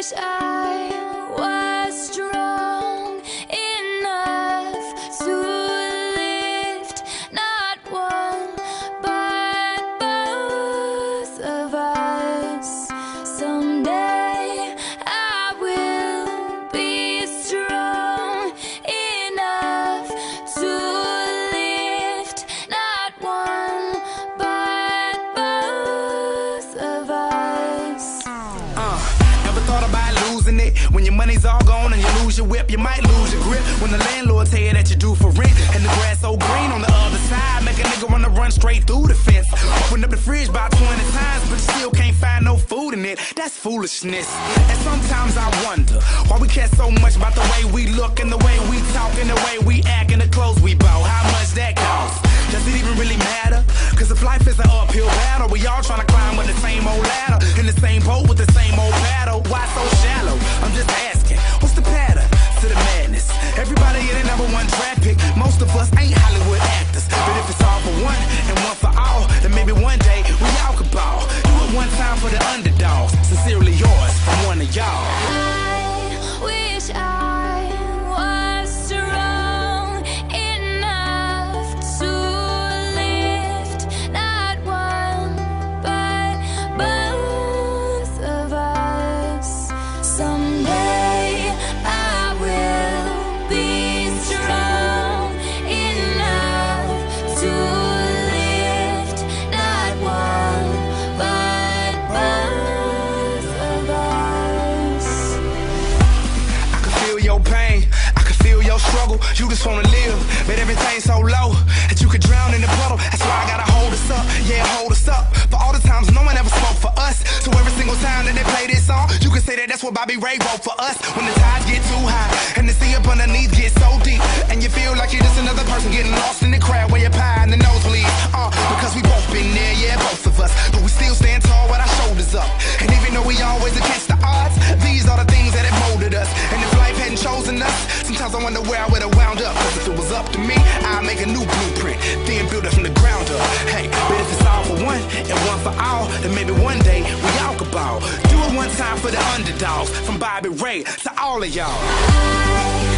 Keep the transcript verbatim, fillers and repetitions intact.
wish I was strong enough to lift not one but both of us. Someday I will be strong enough to lift not one but both of us. Uh, ever thought about losing it? When your money's all gone and you lose your whip, you might lose your grip. When the landlord tell you that you're due for rent and the grass so green on the other side, make a nigga wanna run straight through the fence. Open up the fridge about twenty times, but you still can't find no food in it. That's foolishness. And sometimes I wonder why we care so much about the way we look and the way we talk and the way we act and the clothes we bought. How much that costs? Does it even really matter? Cause if life is an uphill battle, we all trying to climb with the same old ladder, in the same boat with the same old paddle. Why so shallow? I'm just asking, what's the pattern to the madness? Everybody in the number one draft pick. Most of us ain't Hollywood actors, but if it's all for one and one for all, then maybe one day we all could ball. Do it one time for the underdogs. Sincerely yours from one of y'all. I wish I was strong enough to lift not one but both of us. Someday I will be strong enough to lift not one but both of us. I can feel your pain, I can feel your struggle. You just wanna live, but everything's so low that you could drown in the puddle. That's why I gotta hold us up, yeah, hold us up. For all the times no one ever spoke for us, so every single time that they play this song, you can say that that's what Bobby Ray wrote for us. When the tides get too high and the sea up underneath gets so deep, and you feel like you're just another person getting lost in the crowd where you're pie in the nosebleed. Uh, because we both been there, yeah, both of us, but we still stand tall with our shoulders up. And even though we always against the odds, these are the things that have molded us. And if life hadn't chosen us, sometimes I wonder where I would have wound up. Cause if it was up to me, I'd make a new blueprint, then build it from the ground up. Hey, but if it's all for one and one for all, then maybe one day we all could ball. Do it one time for the underdogs, from Bobby Ray to all of y'all. I